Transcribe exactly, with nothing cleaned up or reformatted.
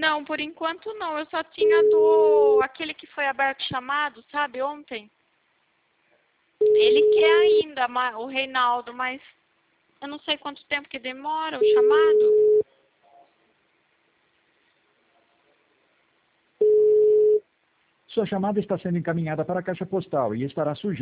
Não, por enquanto não. Eu só tinha do... aquele que foi aberto chamado, sabe, ontem. Ele quer ainda, ma- o Reinaldo, mas eu não sei quanto tempo que demora o chamado. Sua chamada está sendo encaminhada para a caixa postal e estará sujeita